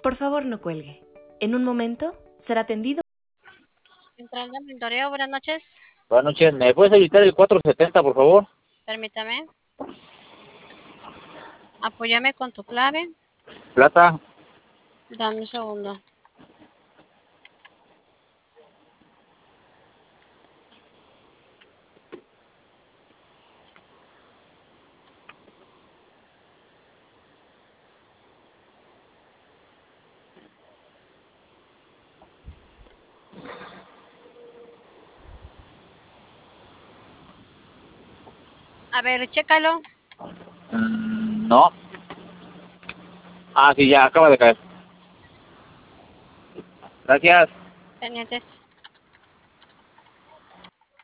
Por favor, no cuelgue. En un momento será atendido. Central de monitoreo, buenas noches. Buenas noches, ¿me puedes evitar el 470, por favor? Permítame. Apóyame con tu clave. Plata. Dame un segundo. A ver, chécalo. No. Ah, sí, ya, acaba de caer. Gracias. Pendientes.